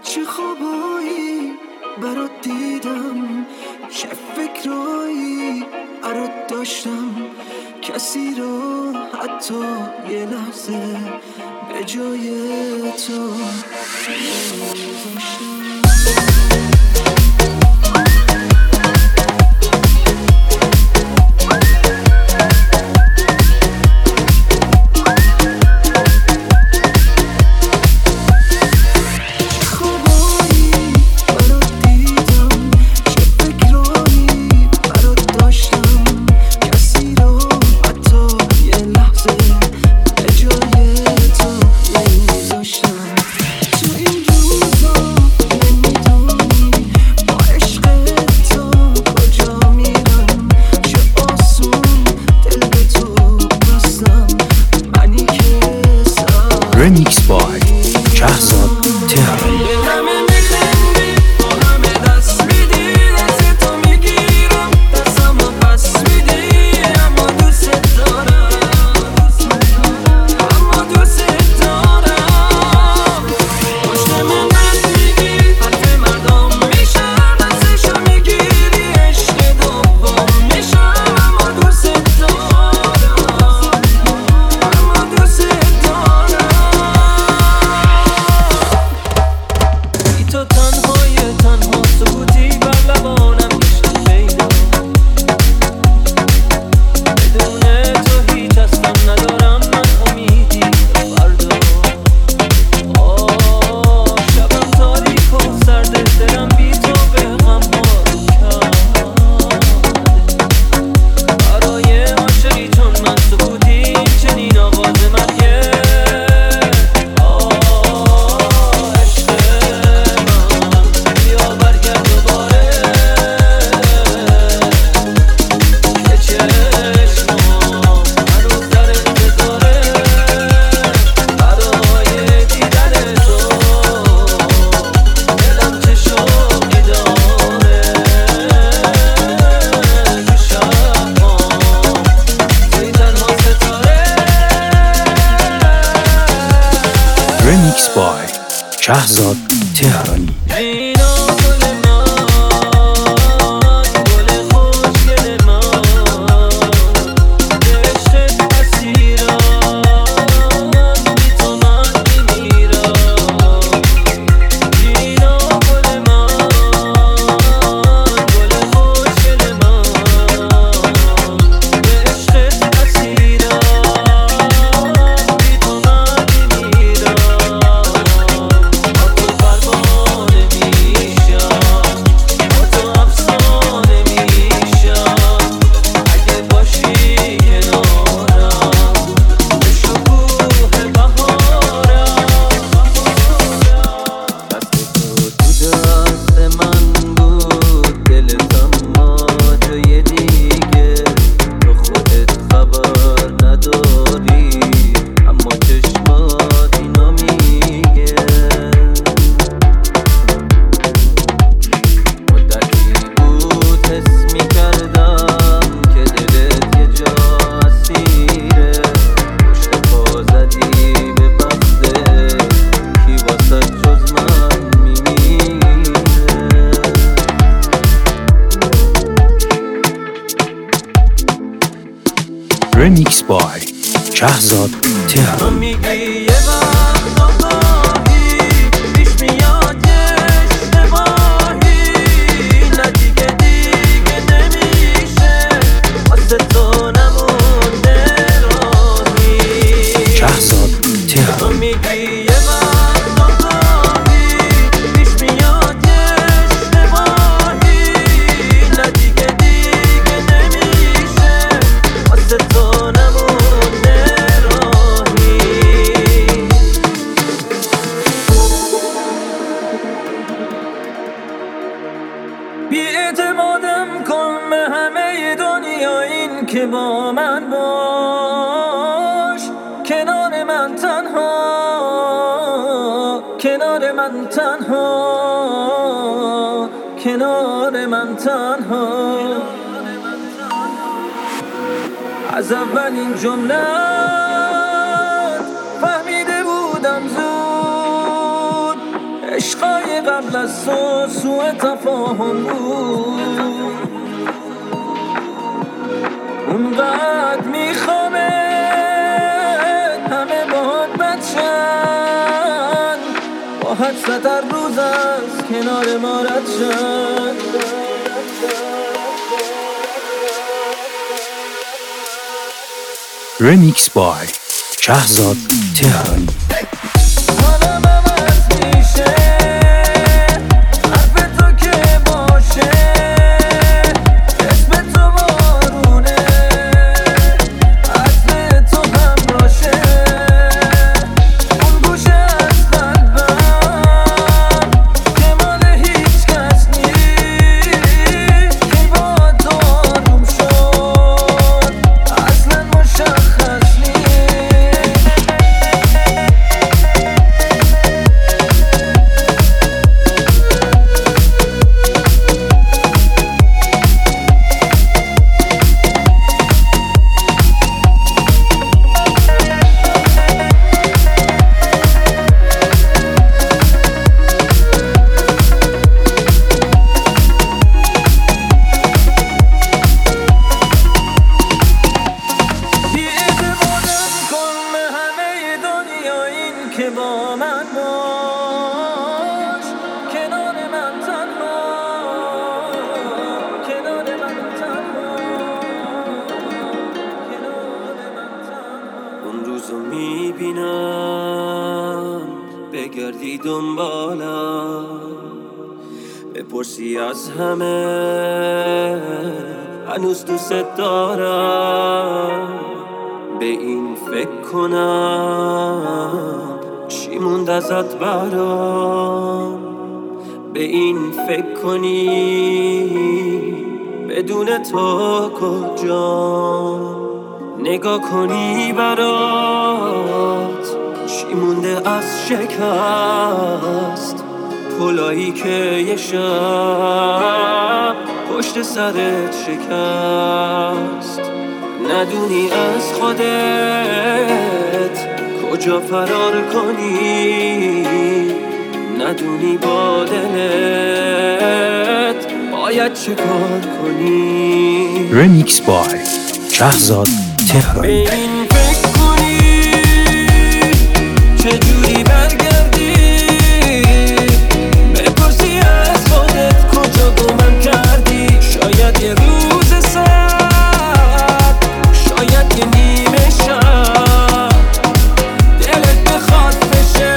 چه خوابایی برات دیدم، چه فکرایی برات داشتم، کسی رو حتی یه لحظه به جای تو نمی‌ذاشتم. Remix by Shahzad Tehran. Remix by Shahzad Tehrani. Remix by Shahzad Tehran. بی‌اعتمادم کن به همه دنیا، این که با من باش، کنار من تنها، کنار من تنها، کنار من تنها. از اولین جمله فهمیده بودم زود، عشقای قبل از تو سوء تفاهم بود، اونقدر میخوامه همه باهات بچن، با حدست هر روز از کنار ما رد شن. Remix by شهزاد تهرانی. که با من باش، کنار من تنها، کنار من تنها، کنار من تنها. اون روزو میبینم بگردی دنبالم، بپرسی از همه هنوز دوست دارم، به این فکر کنم چی موند ازت برام، به این فکر کنی بدون تو کجا، نگاه کنی برات چی مونده از شکست، پلایی که یه شب پشت سرت شکست، ندونی از خودت کجا فرار کنی، ندونی با دلت باید چه کار کنی. Remix by شهزاد تهرانی. به این فکر کنی چجوری برگردی، بپرسی از خودت کجا گمم کردی، شاید یه روز سرد، شاید یه نیمه شب دلت بخواد بشه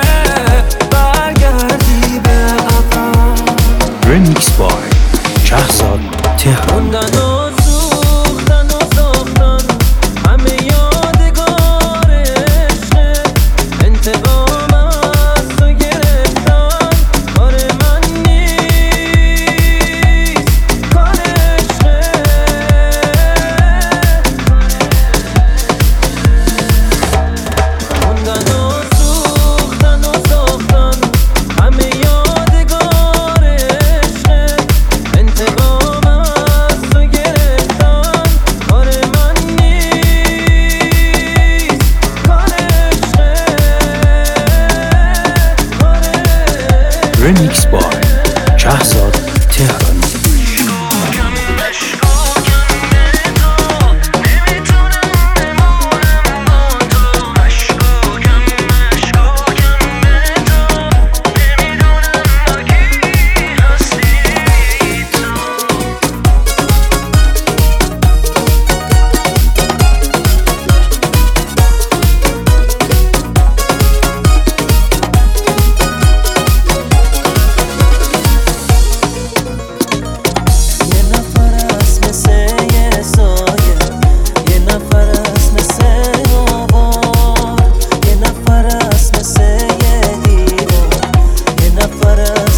برگردی به عقب. Remix by شهزاد تهرانی. Remix by شهزاد تهرانی.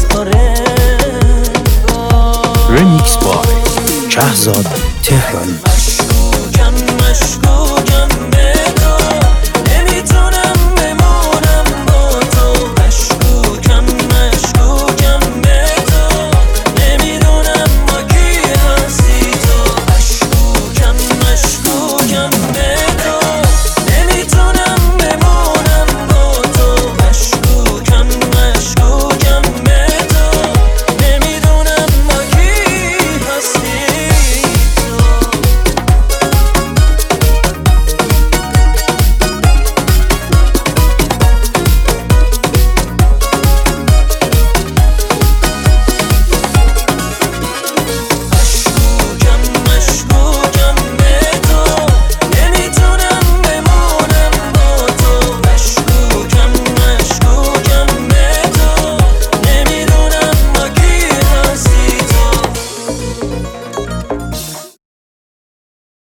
Remix by شهزاد تهرانی.